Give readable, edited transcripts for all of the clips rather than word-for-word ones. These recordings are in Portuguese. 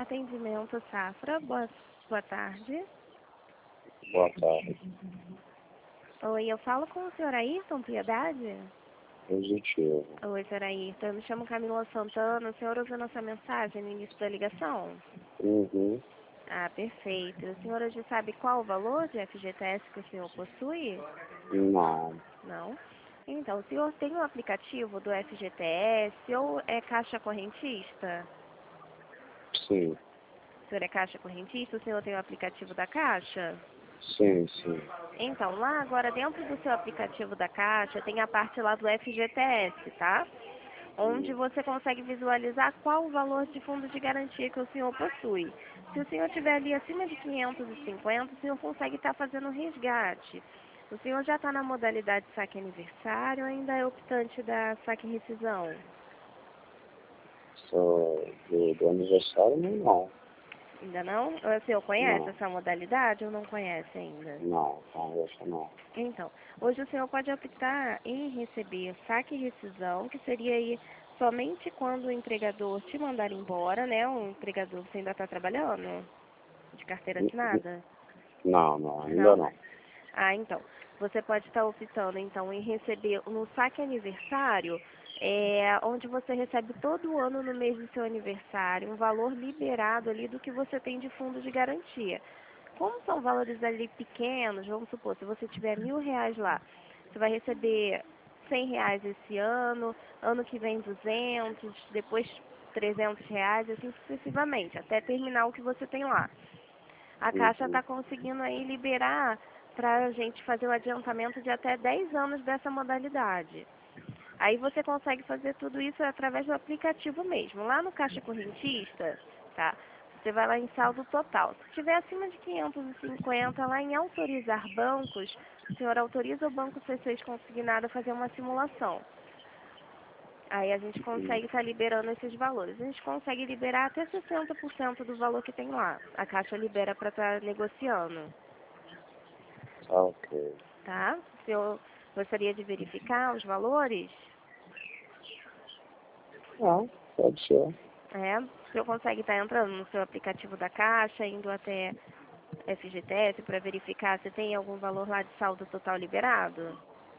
Atendimento Safra, boa tarde. Boa tarde. Oi, eu falo com o senhor Ayrton Piedade? Positivo. Oi, senhor Ayrton, eu me chamo Camila Santana, o senhor ouviu nossa mensagem no início da ligação? Uhum. Ah, perfeito. O senhor hoje sabe qual o valor de FGTS que o senhor possui? Não. Não? Então, o senhor tem um aplicativo do FGTS ou é caixa correntista? Sim. O senhor é caixa correntista? O senhor tem o aplicativo da Caixa? Sim, sim. Então, lá agora dentro do seu aplicativo da Caixa tem a parte lá do FGTS, tá? Onde você consegue visualizar qual o valor de fundo de garantia que o senhor possui. Se o senhor tiver ali acima de 550, o senhor consegue estar fazendo resgate. O senhor já está na modalidade saque aniversário ou ainda é optante da saque rescisão? Sou do aniversário, mas não. Ainda não? O senhor conhece Não. essa modalidade ou não conhece ainda? Não, conversa não. Então, hoje o senhor pode optar em receber saque e rescisão, que seria aí somente quando o empregador te mandar embora, né? O empregador, você ainda está trabalhando? De carteira assinada? Não, não, ainda Não? não. Ah, então. Você pode estar optando, então, em receber no saque aniversário, onde você recebe todo ano no mês do seu aniversário, um valor liberado ali do que você tem de fundo de garantia. Como são valores ali pequenos, vamos supor, se você tiver R$ 1.000 lá, você vai receber R$ 100 esse ano que vem 200, depois R$ 300, assim sucessivamente, até terminar o que você tem lá. A Caixa está conseguindo aí liberar para a gente fazer o adiantamento de até 10 anos dessa modalidade. Aí você consegue fazer tudo isso através do aplicativo mesmo. Lá no Caixa Correntista, tá? Você vai lá em saldo total. Se tiver acima de 550, lá em autorizar bancos, o senhor autoriza o banco C6 consignado a fazer uma simulação. Aí a gente consegue estar liberando esses valores. A gente consegue liberar até 60% do valor que tem lá. A Caixa libera para estar negociando, Tá ok. tá? O senhor gostaria de verificar os valores? Não, pode ser. O senhor consegue estar entrando no seu aplicativo da Caixa, indo até FGTS para verificar se tem algum valor lá de saldo total liberado?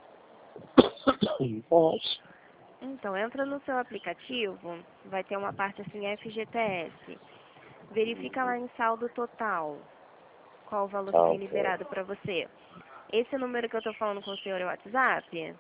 Posso. Então, entra no seu aplicativo, vai ter uma parte assim, FGTS. Verifica lá em saldo total, qual o valor que Tá tem ok. liberado para você. Esse número que eu estou falando com o senhor é o WhatsApp?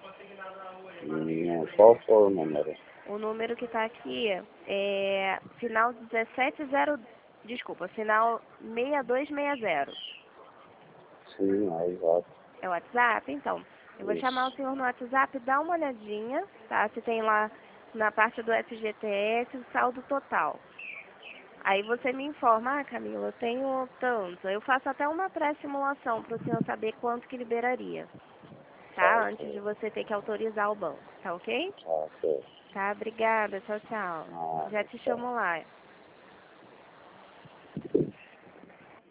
Qual foi o número? O número que está aqui é final 170, desculpa, final 6260. Sim, é exato. É o WhatsApp? Então, eu vou chamar o Isso. senhor no WhatsApp, dá uma olhadinha, tá? Se tem lá na parte do FGTS o saldo total. Aí você me informa, ah, Camila, eu tenho tanto. Eu faço até uma pré-simulação para o senhor saber quanto que liberaria, Tá tá? Antes de ok. você ter que autorizar o banco, tá ok? Tá ok. Tá, obrigada, tchau, tchau. Já Nada, te tchau. chamo lá.